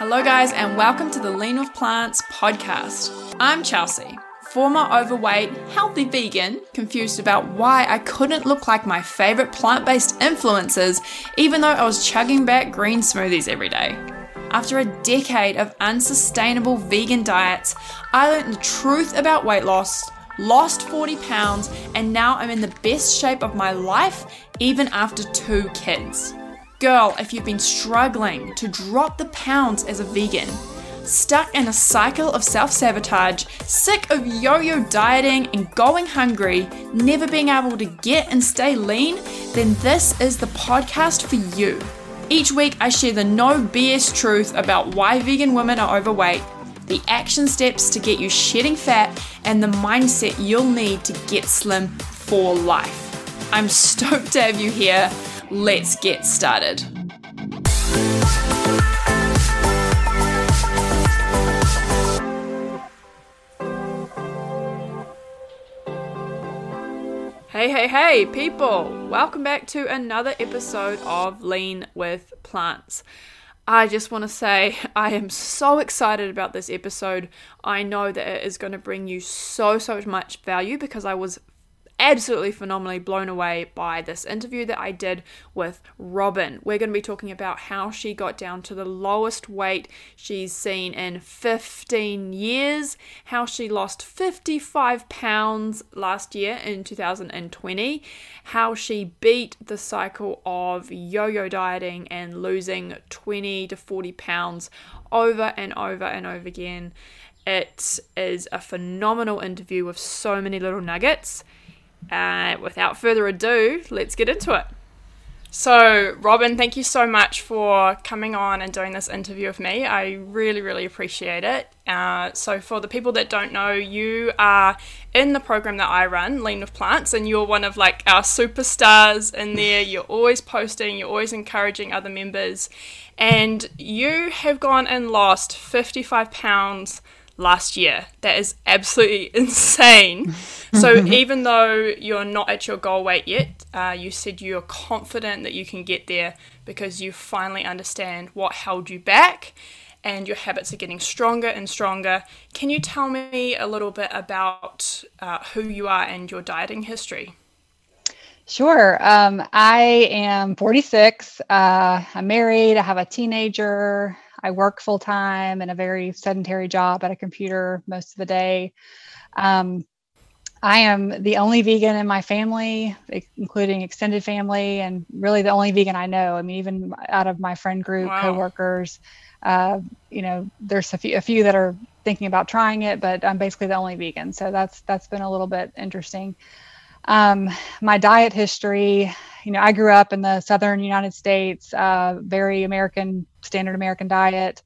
Hello guys, and welcome to the Lean with Plants podcast. I'm Chelsea, former overweight, healthy vegan, confused about why I couldn't look like my favorite plant-based influencers even though I was chugging back green smoothies every day. After a decade of unsustainable vegan diets, I learned the truth about weight loss, lost 40 pounds, and now I'm in the best shape of my life even after 2 kids. Girl, if you've been struggling to drop the pounds as a vegan, stuck in a cycle of self-sabotage, sick of yo-yo dieting and going hungry, never being able to get and stay lean, then this is the podcast for you. Each week I share the no BS truth about why vegan women are overweight, the action steps to get you shedding fat, and the mindset you'll need to get slim for life. I'm stoked to have you here. Let's get started. Hey people, welcome back to another episode of Lean with Plants. I just want to say I am so excited about this episode. I know that it is going to bring you so much value because I was absolutely phenomenally blown away by this interview that I did with Robin. We're going to be talking about how she got down to the lowest weight she's seen in 15 years, how she lost 55 pounds last year in 2020, how she beat the cycle of yo-yo dieting and losing 20 to 40 pounds over and over and over again. It is a phenomenal interview with so many little nuggets. Without further ado, let's get into it. So, Robin, thank you so much for coming on and doing this interview with me. I really appreciate it. So for the people that don't know, you are in the program that I run, Lean with Plants, and you're one of like our superstars in there. You're always posting, you're always encouraging other members, and you have gone and lost 55 pounds last year. That is absolutely insane. So even though you're not at your goal weight yet, you said you're confident that you can get there because you finally understand what held you back and your habits are getting stronger and stronger. Can you tell me a little bit about who you are and your dieting history? Sure. I am 46. I'm married. I have a teenager. I work full time in a very sedentary job at a computer most of the day. I am the only vegan in my family, including extended family, and really the only vegan I know. I mean, even out of my friend group, coworkers, there's a few that are thinking about trying it, but I'm basically the only vegan. So that's been a little bit interesting. My diet history, I grew up in the southern United States, very standard American diet.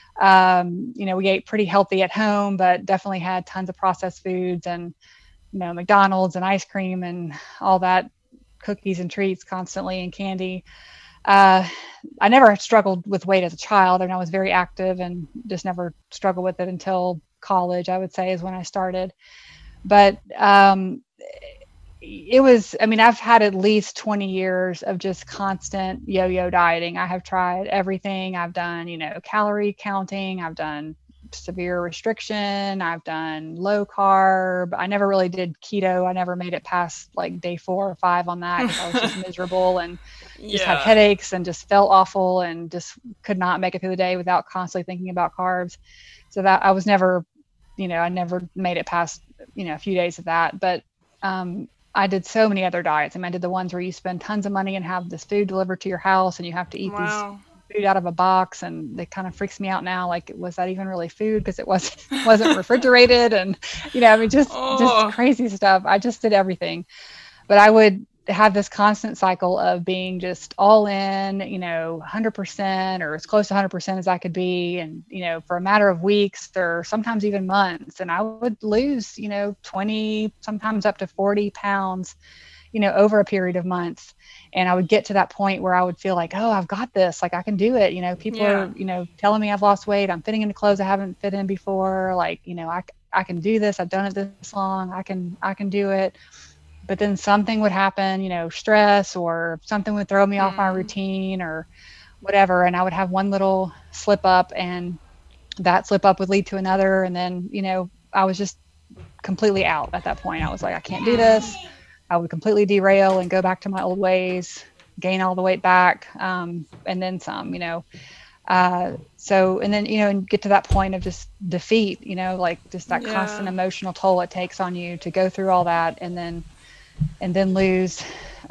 We ate pretty healthy at home, but definitely had tons of processed foods and, McDonald's and ice cream and all that, cookies and treats constantly and candy. I never struggled with weight as a child, and I was very active and just never struggled with it until college, I would say, is when I started. But, I've had at least 20 years of just constant yo-yo dieting. I have tried everything. I've done, calorie counting. I've done severe restriction. I've done low carb. I never really did keto. I never made it past like day 4 or 5 on that because I was just miserable and just had headaches and just felt awful and just could not make it through the day without constantly thinking about carbs. So that I was never, I never made it past, a few days of that. But, I did so many other diets. I did the ones where you spend tons of money and have this food delivered to your house and you have to eat these food out of a box, and it kind of freaks me out now. Like, was that even really food? Because it wasn't refrigerated, and just crazy stuff. I just did everything, but I would have this constant cycle of being just all in, 100% or as close to 100% as I could be. And, for a matter of weeks or sometimes even months. And I would lose, 20, sometimes up to 40 pounds, over a period of months. And I would get to that point where I would feel like, oh, I've got this, like I can do it. People are, telling me I've lost weight. I'm fitting into clothes I haven't fit in before. Like, I can do this. I've done it this long. I can do it. But then something would happen, stress or something would throw me off my routine or whatever. And I would have one little slip up, and that slip up would lead to another. And then, I was just completely out at that point. I was like, I can't do this. I would completely derail and go back to my old ways, gain all the weight back, and then some, and then, and get to that point of just defeat, like just that constant emotional toll it takes on you to go through all that, and then lose,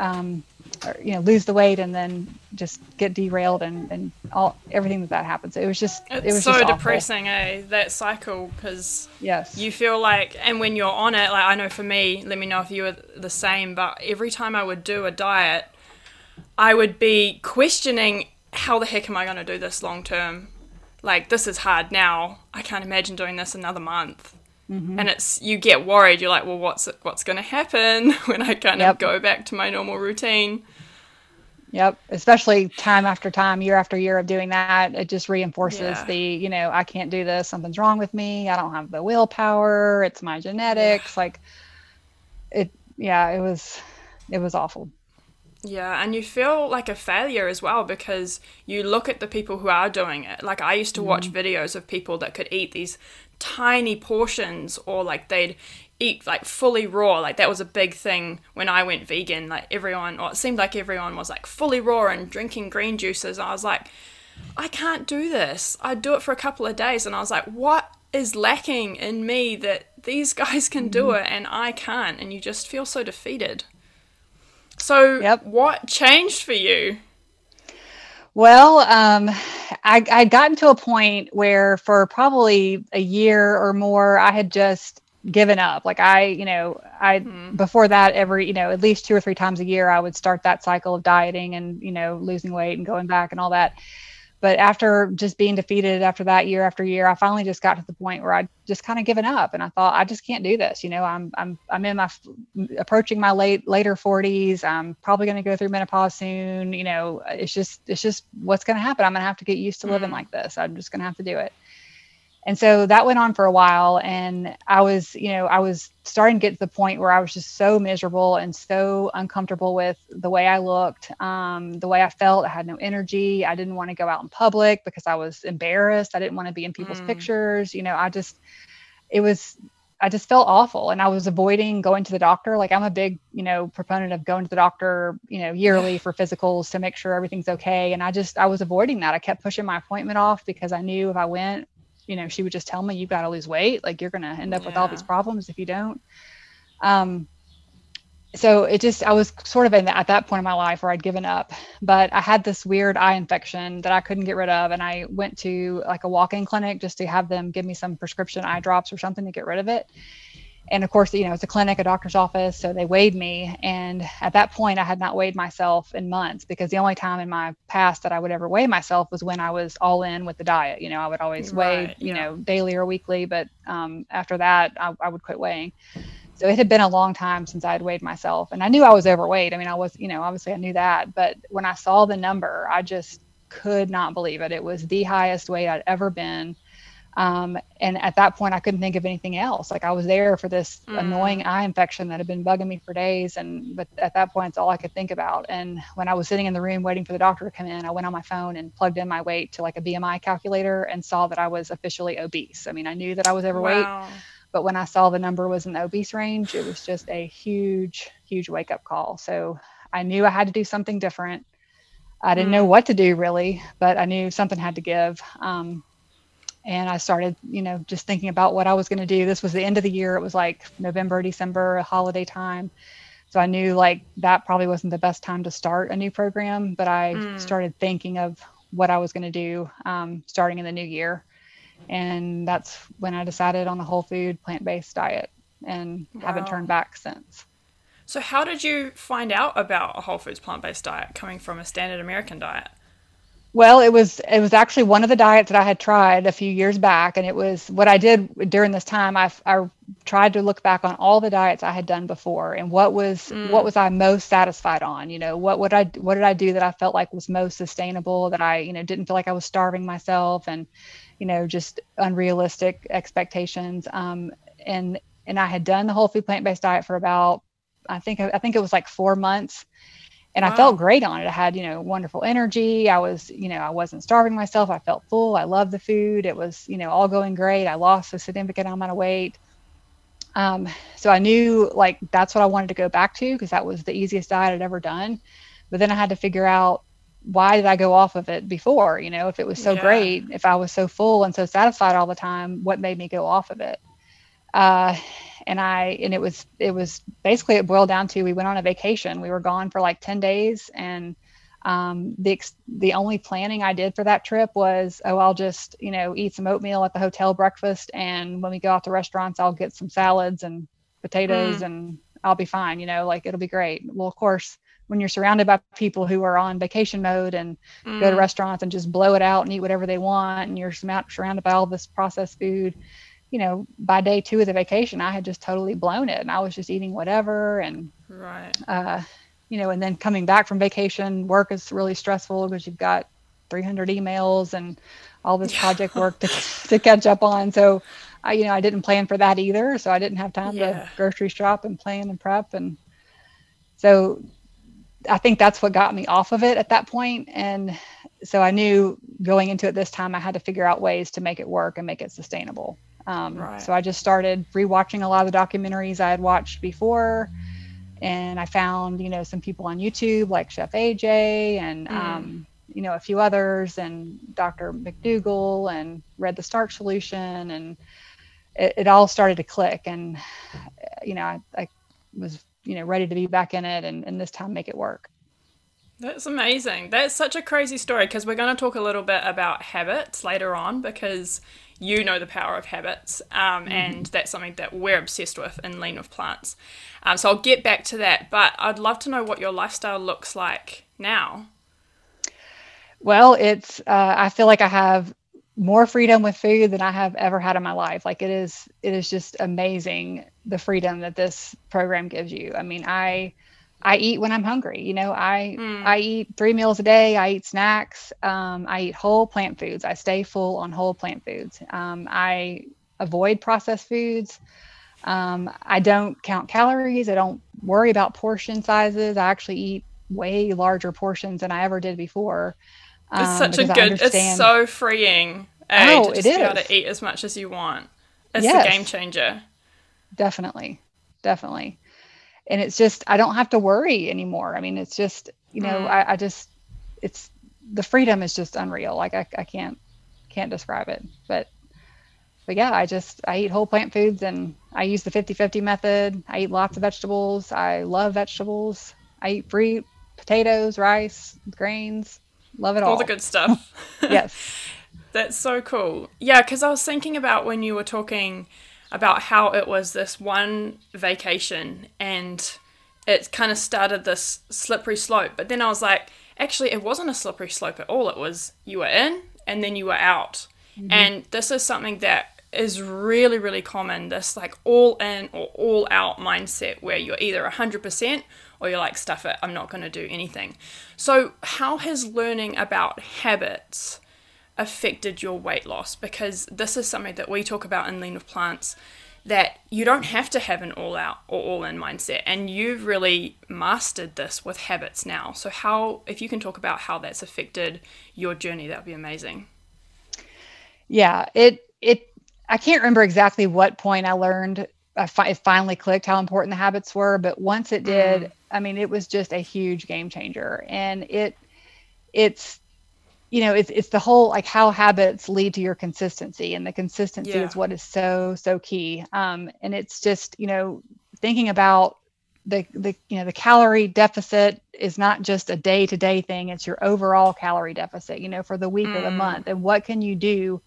lose the weight, and then just get derailed, and everything that happens. It was so just depressing, that cycle, because yes, you feel like, and when you're on it, like I know for me, let me know if you were the same, but every time I would do a diet, I would be questioning, how the heck am I going to do this long term? Like, this is hard now. I can't imagine doing this another month. Mm-hmm. And you get worried. You're like, well, what's going to happen when I kind of go back to my normal routine? Yep. Especially time after time, year after year of doing that, it just reinforces I can't do this. Something's wrong with me. I don't have the willpower. It's my genetics. It was awful. Yeah, and you feel like a failure as well, because you look at the people who are doing it. Like, I used to watch videos of people that could eat these tiny portions, or like they'd eat like fully raw. Like, that was a big thing when I went vegan. Like, it seemed like everyone was like fully raw and drinking green juices. I was like, I can't do this. I'd do it for a couple of days, and I was like, what is lacking in me that these guys can do it and I can't? And you just feel so defeated. So what changed for you? Well, I'd gotten to a point where for probably a year or more, I had just given up. Like before that, every, at least 2 or 3 times a year, I would start that cycle of dieting and, losing weight and going back and all that. But after just being defeated after that, year after year, I finally just got to the point where I just kind of given up, and I thought, I just can't do this. I'm approaching my later 40s. I'm probably going to go through menopause soon. It's just what's going to happen. I'm going to have to get used to living like this. I'm just going to have to do it. And so that went on for a while, and I was starting to get to the point where I was just so miserable and so uncomfortable with the way I looked, the way I felt. I had no energy. I didn't want to go out in public because I was embarrassed. I didn't want to be in people's pictures. I just felt awful, and I was avoiding going to the doctor. Like, I'm a big, proponent of going to the doctor, yearly for physicals to make sure everything's okay. And I was avoiding that. I kept pushing my appointment off because I knew if I went, she would just tell me, you've got to lose weight. Like, you're going to end up with all these problems if you don't. So I was sort of at that point in my life where I'd given up, but I had this weird eye infection that I couldn't get rid of. And I went to like a walk-in clinic just to have them give me some prescription eye drops or something to get rid of it. And of course, it's a clinic, a doctor's office. So they weighed me. And at that point, I had not weighed myself in months, because the only time in my past that I would ever weigh myself was when I was all in with the diet. I would always weigh, daily or weekly. But after that, I would quit weighing. So it had been a long time since I had weighed myself. And I knew I was overweight. I mean, I was, obviously I knew that. But when I saw the number, I just could not believe it. It was the highest weight I'd ever been. And at that point, I couldn't think of anything else. Like, I was there for this annoying eye infection that had been bugging me for days. But at that point, it's all I could think about. And when I was sitting in the room waiting for the doctor to come in, I went on my phone and plugged in my weight to like a BMI calculator and saw that I was officially obese. I mean, I knew that I was overweight, but when I saw the number was in the obese range, it was just a huge, huge wake up call. So I knew I had to do something different. I didn't know what to do really, but I knew something had to give. And I started, just thinking about what I was going to do. This was the end of the year. It was like November, December, a holiday time. So I knew like that probably wasn't the best time to start a new program, but I started thinking of what I was going to do starting in the new year. And that's when I decided on a whole food, plant-based diet, and haven't turned back since. So how did you find out about a whole foods, plant-based diet coming from a standard American diet? Well, it was actually one of the diets that I had tried a few years back. And it was what I did during this time. I tried to look back on all the diets I had done before, and what was I most satisfied on? What did I do that I felt like was most sustainable, that I, didn't feel like I was starving myself and, just unrealistic expectations. And I had done the whole food plant-based diet for about, I think it was like 4 months. And I felt great on it. I had, wonderful energy. I was, I wasn't starving myself. I felt full. I loved the food. It was, all going great. I lost a significant amount of weight. So I knew like that's what I wanted to go back to, because that was the easiest diet I'd ever done. But then I had to figure out, why did I go off of it before? If it was so great, if I was so full and so satisfied all the time, what made me go off of it? And it was basically, it boiled down to, we went on a vacation. We were gone for like 10 days. And, the only planning I did for that trip was, I'll just, eat some oatmeal at the hotel breakfast. And when we go out to restaurants, I'll get some salads and potatoes and I'll be fine, like it'll be great. Well, of course, when you're surrounded by people who are on vacation mode and go to restaurants and just blow it out and eat whatever they want, and you're surrounded by all this processed food, by day 2 of the vacation, I had just totally blown it, and I was just eating whatever. And, and then coming back from vacation, work is really stressful because you've got 300 emails and all this project work to catch up on. So I didn't plan for that either. So I didn't have time to grocery shop and plan and prep. And so I think that's what got me off of it at that point. And so I knew going into it this time, I had to figure out ways to make it work and make it sustainable. So I just started rewatching a lot of the documentaries I had watched before. And I found, some people on YouTube like Chef AJ and, a few others, and Dr. McDougall, and read The Starch Solution, and it all started to click. And, I was, ready to be back in it and this time make it work. That's amazing. That's such a crazy story, because we're going to talk a little bit about habits later on, because the power of habits, and that's something that we're obsessed with in Lean with Plants. So I'll get back to that, but I'd love to know what your lifestyle looks like now. Well, it's I feel like I have more freedom with food than I have ever had in my life. Like it is just amazing, the freedom that this program gives you. I mean, I eat when I'm hungry. I eat 3 meals a day. I eat snacks. I eat whole plant foods. I stay full on whole plant foods. I avoid processed foods. I don't count calories. I don't worry about portion sizes. I actually eat way larger portions than I ever did before. It's so freeing. To just be able to eat as much as you want. It's a game changer. Definitely. And it's just, I don't have to worry anymore. I mean, it's just, it's, the freedom is just unreal. Like I can't describe it, but yeah, I eat whole plant foods, and I use the 50-50 method. I eat lots of vegetables. I love vegetables. I eat fruit, potatoes, rice, grains, love it all. All the good stuff. Yes. That's so cool. Yeah. 'Cause I was thinking about when you were talking about how it was this one vacation and it kind of started this slippery slope. But then I was like, actually, it wasn't a slippery slope at all. It was, you were in and then you were out. And this is something that is really, really common. This like all in or all out mindset where you're either 100% or you're like, stuff it, I'm not going to do anything. So how has learning about habits affected your weight loss? Because this is something that we talk about in Lean with Plants, that you don't have to have an all out or all in mindset, and you've really mastered this with habits now. So how, if you can talk about how that's affected your journey, that would be amazing. Yeah, I can't remember exactly what point I learned, it finally clicked how important the habits were, but once it did, I mean, it was just a huge game changer. And it's the whole, like, how habits lead to your consistency, and the consistency is what is so, so key. And it's just, thinking about the calorie deficit is not just a day-to-day thing. It's your overall calorie deficit, for the week or the month. And what can you do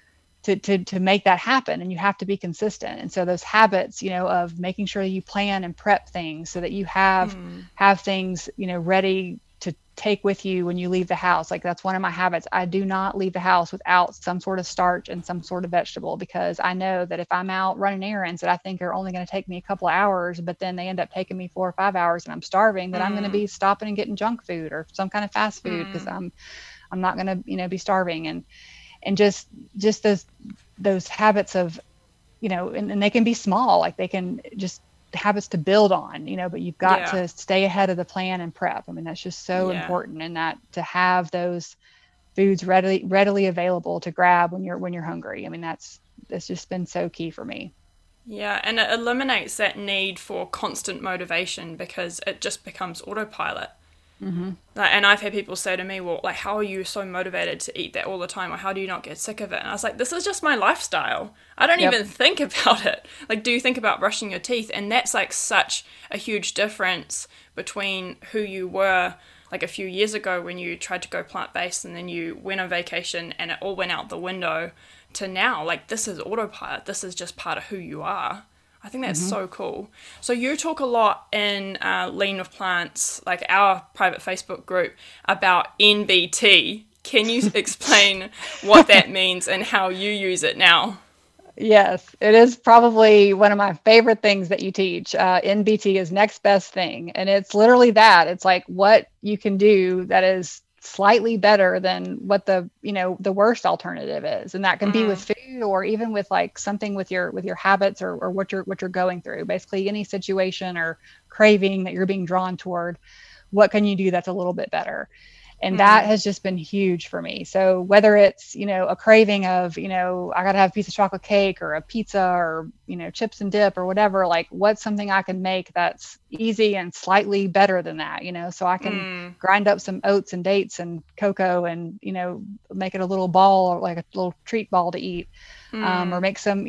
to make that happen? And you have to be consistent. And so those habits, of making sure you plan and prep things so that you have things, ready to take with you when you leave the house. Like, that's one of my habits. I do not leave the house without some sort of starch and some sort of vegetable, because I know that if I'm out running errands that I think are only going to take me a couple of hours, but then they end up taking me 4 or 5 hours and I'm starving, that I'm going to be stopping and getting junk food or some kind of fast food, because I'm not going to, be starving. And just those habits of, and they can be small, like they can just habits to build on, but you've got Yeah. to stay ahead of the plan and prep. I mean, that's just so Yeah. important, and that to have those foods readily available to grab when you're hungry. I mean, that's just been so key for me. Yeah, and it eliminates that need for constant motivation because it just becomes autopilot. Mm-hmm. And I've had people say to me, well, like, how are you so motivated to eat that all the time? Or how do you not get sick of it? And I was like, this is just my lifestyle. I don't Yep. even think about it. Like, do you think about brushing your teeth? And that's like such a huge difference between who you were like a few years ago when you tried to go plant-based and then you went on vacation and it all went out the window to now. Like, this is autopilot. This is just part of who you are. I think that's so cool. So you talk a lot in Lean with Plants, like our private Facebook group, about NBT. Can you explain what that means and how you use it now? Yes, it is probably one of my favorite things that you teach. NBT is next best thing. And it's literally that. It's like what you can do that is slightly better than what the worst alternative is. And that can be with food or even with like something with your habits or what you're going through. Basically any situation or craving that you're being drawn toward, what can you do that's a little bit better? And that has just been huge for me. So whether it's, a craving of, I got to have a piece of chocolate cake or a pizza or, chips and dip or whatever, like what's something I can make that's easy and slightly better than that, so I can grind up some oats and dates and cocoa and, make it a little ball or like a little treat ball to eat, or make some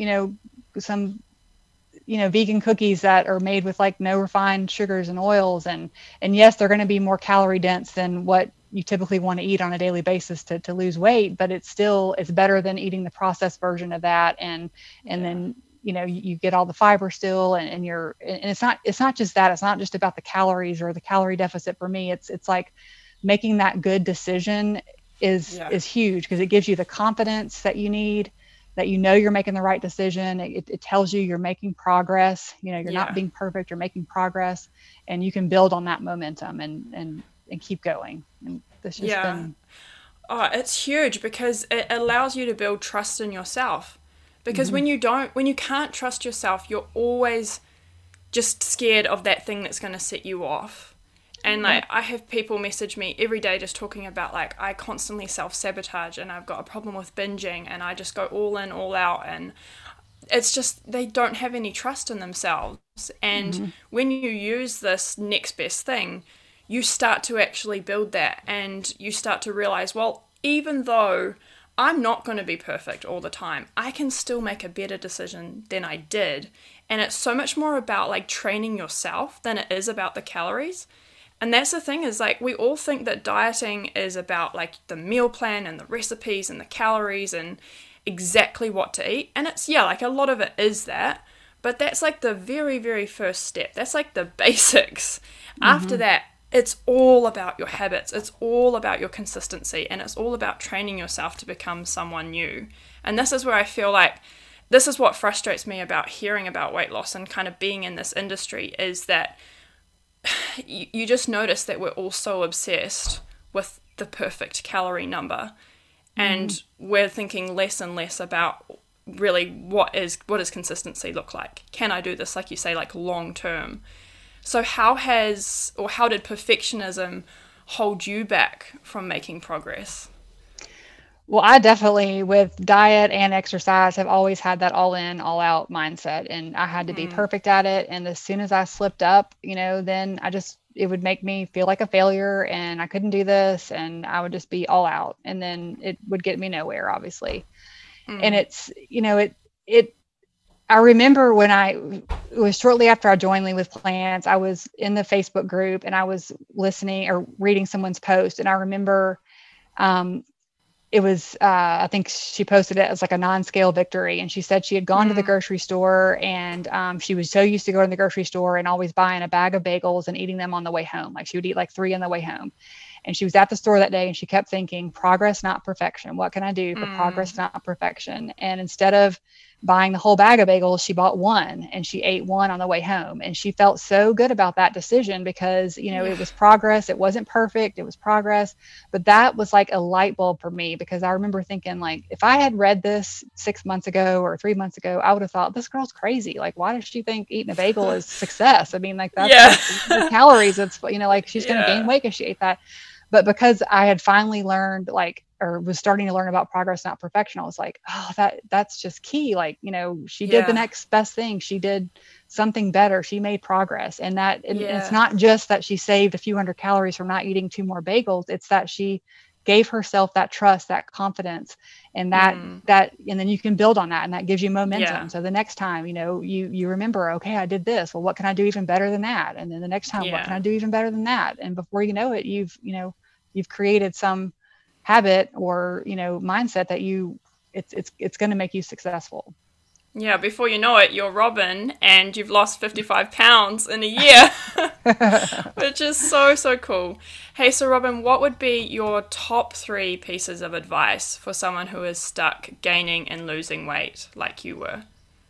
vegan cookies that are made with like no refined sugars and oils. And yes, they're going to be more calorie dense than what you typically want to eat on a daily basis to lose weight, but it's better than eating the processed version of that. And then, you get all the fiber still and it's not just that. It's not just about the calories or the calorie deficit for me. It's like making that good decision is huge because it gives you the confidence that you need, that you're making the right decision. It tells you you're making progress. You're not being perfect, you're making progress, and you can build on that momentum and keep going. And this just been... Oh, it's huge because it allows you to build trust in yourself. Because when you can't trust yourself, you're always just scared of that thing that's going to set you off. And like, I have people message me every day just talking about like, I constantly self-sabotage and I've got a problem with binging and I just go all in, all out. And it's just, they don't have any trust in themselves. And when you use this next best thing, you start to actually build that and you start to realize, well, even though I'm not going to be perfect all the time, I can still make a better decision than I did. And it's so much more about like training yourself than it is about the calories. And that's the thing is like, we all think that dieting is about like the meal plan and the recipes and the calories and exactly what to eat. And it's, like a lot of it is that, but that's like the very, very first step. That's like the basics. After that, it's all about your habits. It's all about your consistency, and it's all about training yourself to become someone new. And this is where I feel like this is what frustrates me about hearing about weight loss and kind of being in this industry is that you just notice that we're all so obsessed with the perfect calorie number, and we're thinking less and less about really what does consistency look like? Can I do this, like you say, like long term? So how did perfectionism hold you back from making progress? Well, I definitely, with diet and exercise, have always had that all in, all out mindset. And I had to be perfect at it. And as soon as I slipped up, then it would make me feel like a failure and I couldn't do this. And I would just be all out. And then it would get me nowhere, obviously. And it's, I remember when it was shortly after I joined Lean with Plants, I was in the Facebook group and I was listening or reading someone's post. And I remember it was, I think she posted it as like a non-scale victory. And she said she had gone to the grocery store and she was so used to going to the grocery store and always buying a bag of bagels and eating them on the way home. Like she would eat like 3 on the way home. And she was at the store that day and she kept thinking, progress, not perfection. What can I do for progress, not perfection? And instead of buying the whole bag of bagels, she bought one and she ate one on the way home. And she felt so good about that decision because, you know, it was progress. It wasn't perfect. It was progress. But that was like a light bulb for me, because I remember thinking, like, if I had read this 6 months ago or 3 months ago, I would have thought, this girl's crazy. Like, why does she think eating a bagel is success? I mean, like, that's the calories. It's, you know, like, she's going to gain weight if she ate that. But because I had finally learned, like, or was starting to learn about progress, not perfection, I was like, oh, that's just key. Like, you know, she did the next best thing. She did something better. She made progress. And that, and it's not just that she saved a few hundred calories from not eating 2 more bagels. It's that she gave herself that trust, that confidence, and that, and then you can build on that, and that gives you momentum. So the next time, you know, you remember, okay, I did this. Well, what can I do even better than that? And then the next time, what can I do even better than that? And before you know it, you've created some habit or, you know, mindset that it's going to make you successful. Yeah, before you know it, you're Robin and you've lost 55 pounds in a year, which is so cool. Hey, so Robin, what would be your top 3 pieces of advice for someone who is stuck gaining and losing weight like you were?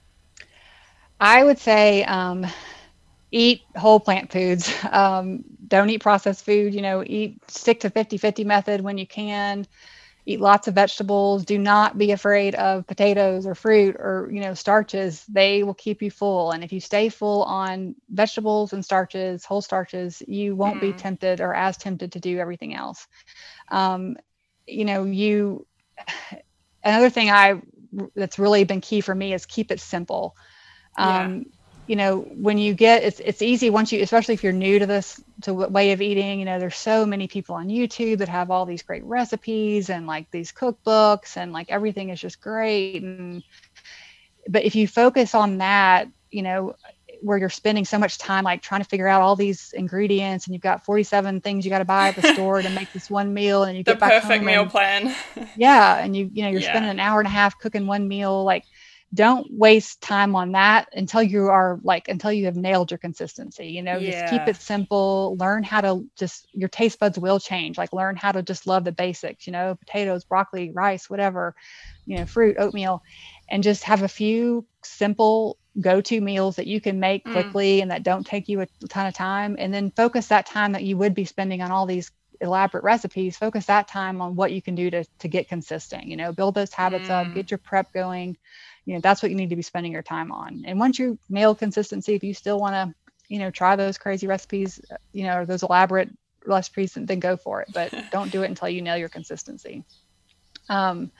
I would say eat whole plant foods. Don't eat processed food, you know, stick to 50-50 method when you can. Eat lots of vegetables. Do not be afraid of potatoes or fruit or, you know, starches. They will keep you full. And if you stay full on vegetables and starches, whole starches, you won't be tempted or as tempted to do everything else. You know, another thing that's really been key for me is keep it simple. You know, when you get, it's easy once you, especially if you're new to this, to way of eating, you know, there's so many people on YouTube that have all these great recipes and like these cookbooks and like everything is just great. But if you focus on that, you know, where you're spending so much time, like trying to figure out all these ingredients and you've got 47 things you got to buy at the store to make this one meal, and you get back home. The perfect meal plan. And you're spending an hour and a half cooking one meal. Like, don't waste time on that until you have nailed your consistency, you know. Just keep it simple. Learn how to your taste buds will change. Like, learn how to just love the basics, you know, potatoes, broccoli, rice, whatever, you know, fruit, oatmeal, and just have a few simple go-to meals that you can make quickly and that don't take you a ton of time. And then focus that time that you would be spending on all these elaborate recipes, focus that time on what you can do to get consistent, you know, build those habits up, get your prep going. You know, that's what you need to be spending your time on. And once you nail consistency, if you still want to, you know, try those crazy recipes, you know, or those elaborate recipes, then go for it. But don't do it until you nail your consistency. And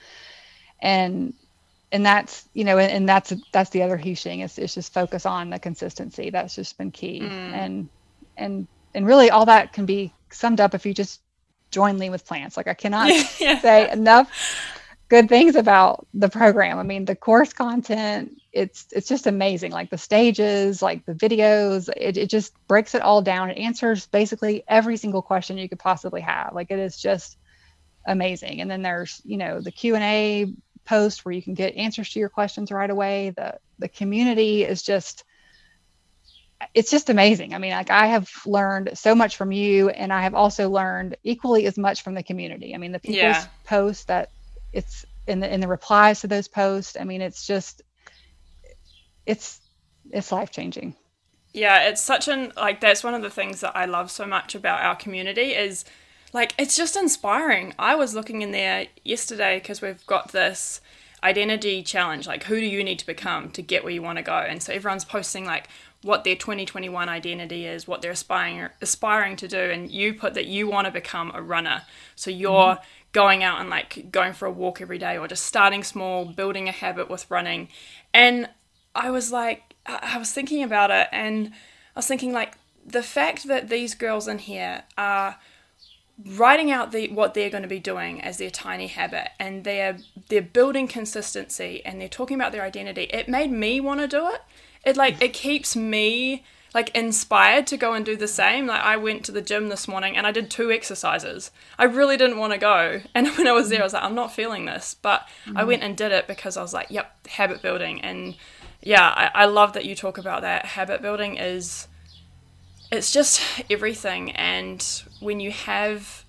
that's, you know, and that's the other huge thing. It's just focus on the consistency. That's just been key. And really all that can be summed up if you just join Lean with Plants. Like, I cannot say enough good things about the program. I mean, the course content, it's just amazing. Like the stages, like the videos, it just breaks it all down. It answers basically every single question you could possibly have. Like, it is just amazing. And then there's, you know, the Q&A post where you can get answers to your questions right away. The community is just, it's just amazing. I mean, like, I have learned so much from you, and I have also learned equally as much from the community. I mean, the people's posts that it's in the replies to those posts. I mean, it's just, it's life-changing. Yeah, it's such that's one of the things that I love so much about our community is, like, it's just inspiring. I was looking in there yesterday because we've got this identity challenge, like, who do you need to become to get where you want to go? And so everyone's posting, like, what their 2021 identity is, what they're aspiring to do. And you put that you want to become a runner. So you're going out and, like, going for a walk every day, or just starting small, building a habit with running. And I was thinking about it, and I was thinking, like, the fact that these girls in here are writing out what they're going to be doing as their tiny habit, and they're building consistency, and they're talking about their identity, it made me want to do it. It keeps me, like, inspired to go and do the same. Like, I went to the gym this morning and I did 2 exercises. I really didn't want to go. And when I was there, I was like, I'm not feeling this. But I went and did it because I was like, yep, habit building. And yeah, I love that you talk about that. Habit building it's just everything. And when you have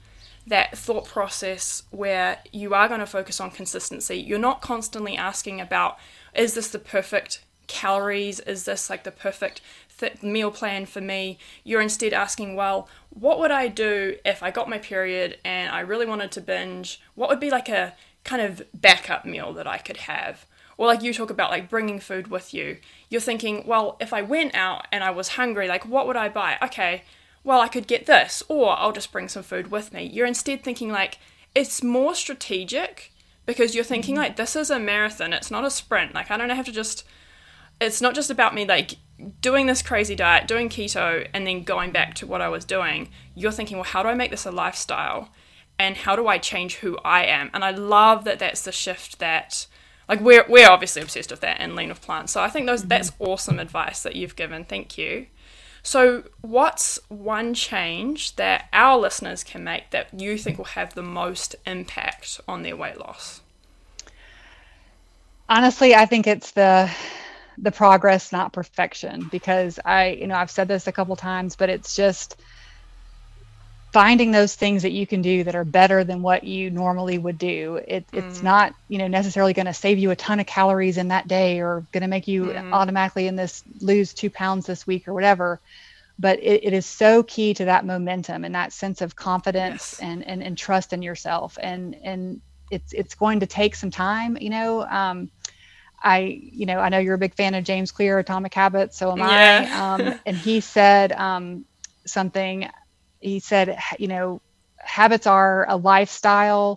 that thought process where you are going to focus on consistency. You're not constantly asking about, is this the perfect calories? Is this like the perfect meal plan for me? You're instead asking, well, what would I do if I got my period and I really wanted to binge? What would be like a kind of backup meal that I could have? Or like you talk about like bringing food with you. You're thinking, well, if I went out and I was hungry, like what would I buy? Okay, well, I could get this, or I'll just bring some food with me. You're instead thinking like it's more strategic because you're thinking like this is a marathon. It's not a sprint. Like I don't have to just, it's not just about me like doing this crazy diet, doing keto, and then going back to what I was doing. You're thinking, well, how do I make this a lifestyle? And how do I change who I am? And I love that that's the shift that, like, we're obviously obsessed with that in Lean with Plants. So I think that's awesome advice that you've given. Thank you. So what's one change that our listeners can make that you think will have the most impact on their weight loss? Honestly, I think it's the progress, not perfection, because I've said this a couple times, but it's just finding those things that you can do that are better than what you normally would do. It's not, necessarily going to save you a ton of calories in that day or going to make you automatically lose 2 pounds this week or whatever. But it is so key to that momentum and that sense of confidence and trust in yourself. And it's going to take some time, I know you're a big fan of James Clear, Atomic Habits. So am I. And he said something. He said, habits are a lifestyle.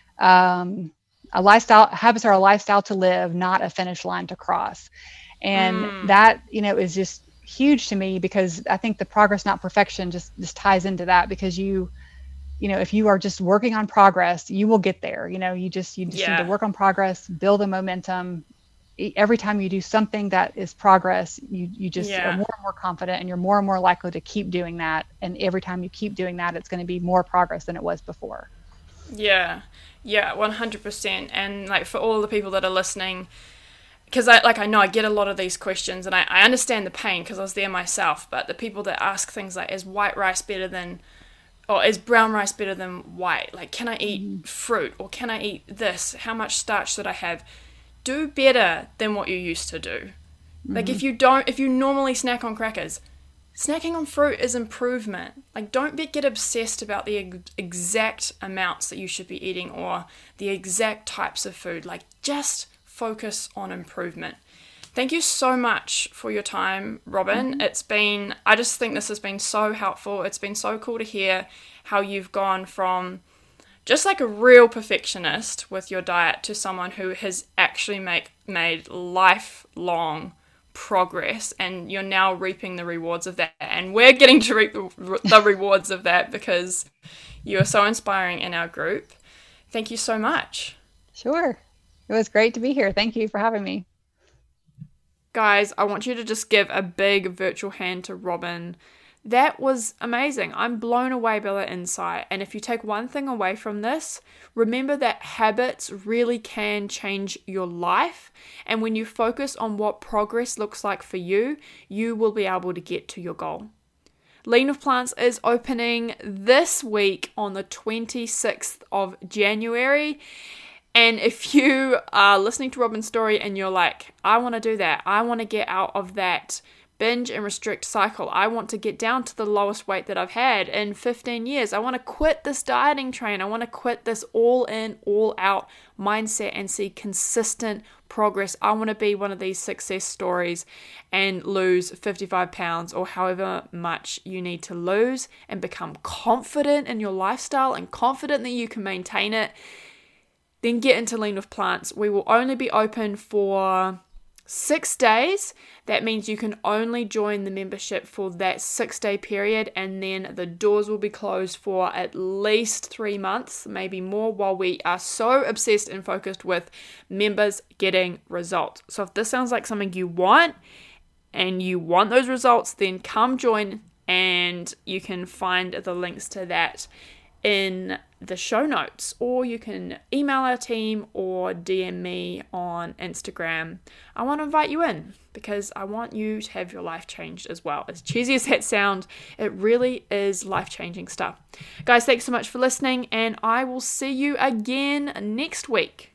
Habits are a lifestyle to live, not a finish line to cross. And that, is just huge to me, because I think the progress, not perfection, just ties into that, because if you are just working on progress, you will get there. You just need to work on progress, build a momentum. Every time you do something that is progress, you just are more and more confident, and you're more and more likely to keep doing that. And every time you keep doing that, it's going to be more progress than it was before. Yeah, 100%. And like for all the people that are listening, because I know I get a lot of these questions, and I understand the pain because I was there myself. But the people that ask things like, is white rice better than, or is brown rice better than white? Like, can I eat fruit, or can I eat this? How much starch should I have? Do better than what you used to do. Like if you normally snack on crackers, snacking on fruit is improvement. Like don't get obsessed about the exact amounts that you should be eating or the exact types of food. Like just focus on improvement. Thank you so much for your time, Robyn. I just think this has been so helpful. It's been so cool to hear how you've gone from just like a real perfectionist with your diet to someone who has actually made lifelong progress, and you're now reaping the rewards of that. And we're getting to reap the rewards of that because you are so inspiring in our group. Thank you so much. Sure. It was great to be here. Thank you for having me. Guys, I want you to just give a big virtual hand to Robyn. That was amazing. I'm blown away by that insight. And if you take one thing away from this, remember that habits really can change your life. And when you focus on what progress looks like for you, you will be able to get to your goal. Lean with Plants is opening this week on the 26th of January. And if you are listening to Robyn's story and you're like, I want to do that. I want to get out of that binge and restrict cycle. I want to get down to the lowest weight that I've had in 15 years. I want to quit this dieting train. I want to quit this all in, all out mindset and see consistent progress. I want to be one of these success stories and lose 55 pounds or however much you need to lose and become confident in your lifestyle and confident that you can maintain it. Then get into Lean with Plants. We will only be open for 6 days. That means you can only join the membership for that 6-day period, and then the doors will be closed for at least 3 months, maybe more, while we are so obsessed and focused with members getting results. So if this sounds like something you want and you want those results, then come join, and you can find the links to that in the show notes, or you can email our team or DM me on Instagram. I want to invite you in because I want you to have your life changed as well. As cheesy as that sounds, it really is life-changing stuff. Guys, thanks so much for listening, and I will see you again next week.